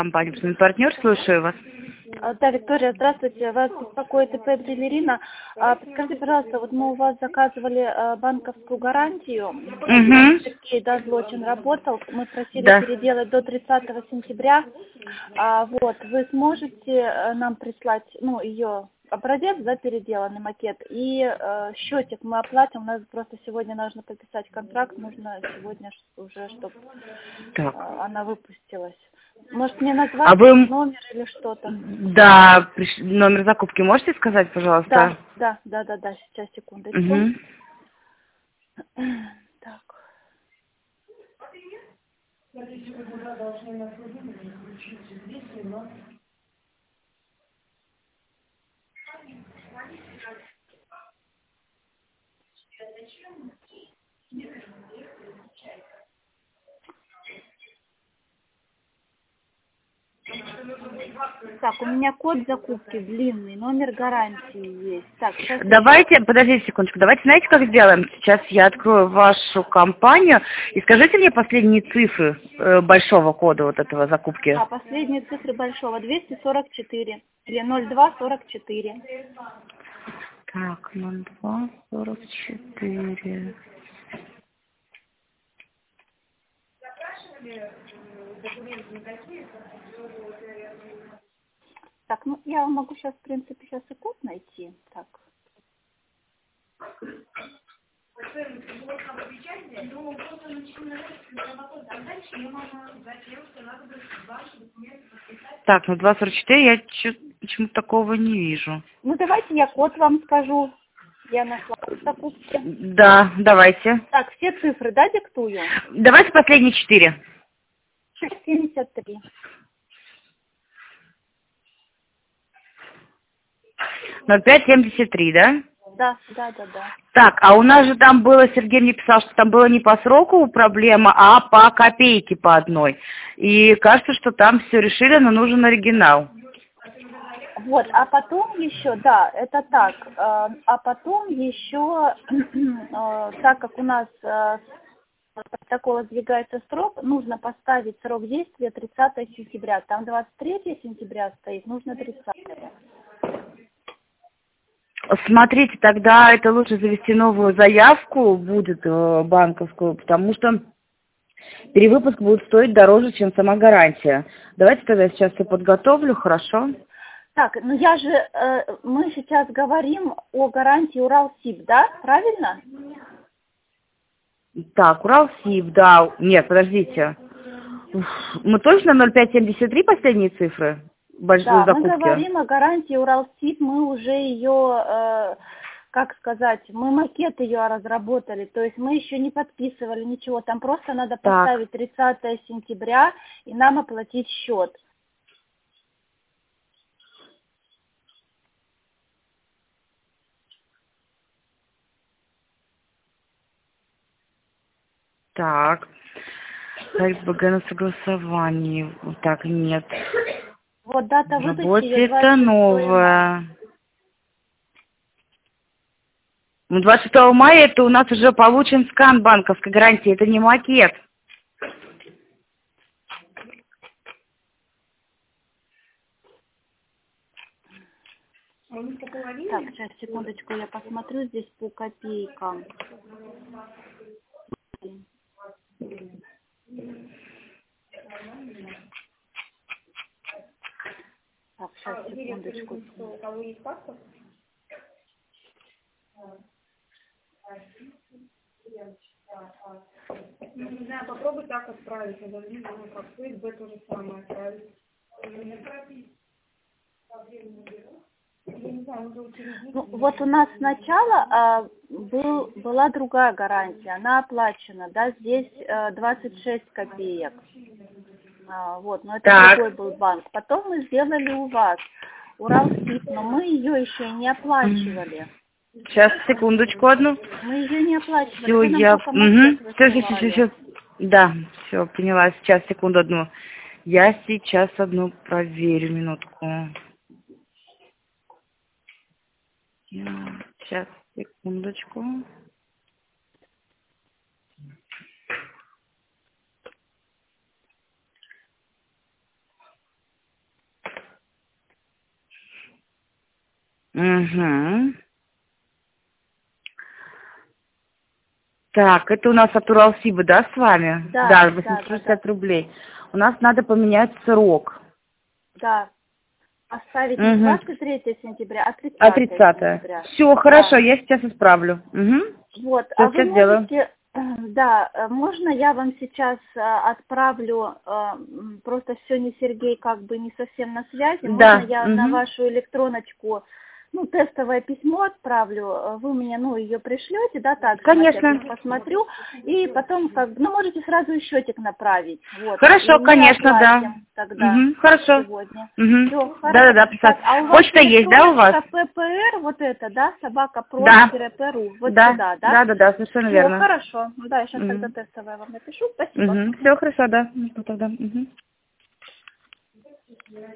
Компания «Партнер», слушаю вас. Да, Виктория, здравствуйте. Вас беспокоит ИП Балерина. Подскажите, пожалуйста, вот мы у вас заказывали банковскую гарантию. Сергей, да, Злочин работал. Мы просили переделать до 30 сентября. Вот, вы сможете нам прислать, ее образец, да, переделанный макет, и счетик мы оплатим. У нас просто сегодня нужно подписать контракт, нужно сегодня уже, чтобы она выпустилась. Может, мне назвать номер или что-то? Да, номер закупки можете сказать, пожалуйста? Да, сейчас, секундочку. Так. Так, у меня код закупки длинный, номер гарантии есть. Так, сейчас давайте, подождите секундочку, давайте, знаете, как сделаем? Сейчас я открою вашу компанию и скажите мне последние цифры большого кода вот этого закупки. Последние цифры большого, 244 или 0244. Так, 0244. Так, я могу сейчас, в принципе, и код найти. Так. Так, 244 я почему-то такого не вижу. Давайте я код вам скажу. Я нашла в закупке. Да, давайте. Так, все цифры, да, диктую? Давайте последние 4. 673. 0573, да? Да. Так, а у нас же там было, Сергей мне писал, что там было не по сроку проблема, а по копейке по одной. И кажется, что там все решили, но нужен оригинал. Вот, а потом еще, да, это так, а потом еще, так как у нас протокола сдвигается срок, нужно поставить срок действия 30 сентября. Там 23 сентября стоит, нужно 30. Смотрите, тогда это лучше завести новую заявку будет банковскую, потому что перевыпуск будет стоить дороже, чем сама гарантия. Давайте тогда сейчас все подготовлю, хорошо? Так, мы сейчас говорим о гарантии Уралсиб, да, правильно? Так, Уралсиб, да. Нет, подождите. Мы точно 0573 последние цифры? Большой закупки? Мы говорим о гарантии Уралсиб, мы уже ее, мы макет ее разработали, то есть мы еще не подписывали ничего, там просто надо поставить 30 сентября и нам оплатить счет. Так, ХБГ на согласовании. Так, нет. Вот дата выдачи. Вот это новое. 26 мая это у нас уже получен скан банковской гарантии, это не макет. Так, сейчас, секундочку, я посмотрю здесь по копейкам. Так, сейчас, секундочку. У кого есть паспорт? Не знаю, попробуй так отправить. Я даже не знаю, как ФСБ то же самое отправить. Вот у нас сначала была другая гарантия, она оплачена, да, здесь 26 копеек. Вот, но это другой был банк. Потом мы сделали у вас Уралсиб, но мы ее еще и не оплачивали. Сейчас, секундочку одну. Мы ее не оплачивали. Все, я... Сейчас. Да, все, поняла. Сейчас, секунду одну. Я сейчас одну проверю, минутку. Сейчас, секундочку. Угу. Так, это у нас от Уралсиба, да, с вами? Да, 860 рублей. У нас надо поменять срок. Да. Оставить не 23 сентября, а 30 А 30. сентября. Все, хорошо, я сейчас исправлю. Угу. Вот, Всё, а вы сейчас сделаю. можете, да, можно я вам сейчас отправлю, просто сегодня Сергей как бы не совсем на связи, Да. можно я на вашу электроночку, ну, тестовое письмо отправлю, вы мне, ну, ее пришлете, да, так? Конечно. Я посмотрю, и потом, как бы, ну, можете сразу и счетик направить, вот. Хорошо, И мы конечно, да. оплатим тогда. Хорошо. Сегодня. Угу. Всё, хорошо. Да, писать. Так, а у вас Почта есть, да, у вас? ППР, вот это, да, собака.про-ру, вот Да. сюда, да? Да, совершенно Всё, верно. хорошо. Да, я сейчас тогда тестовое вам напишу. Спасибо. Все хорошо, да. Жду тогда.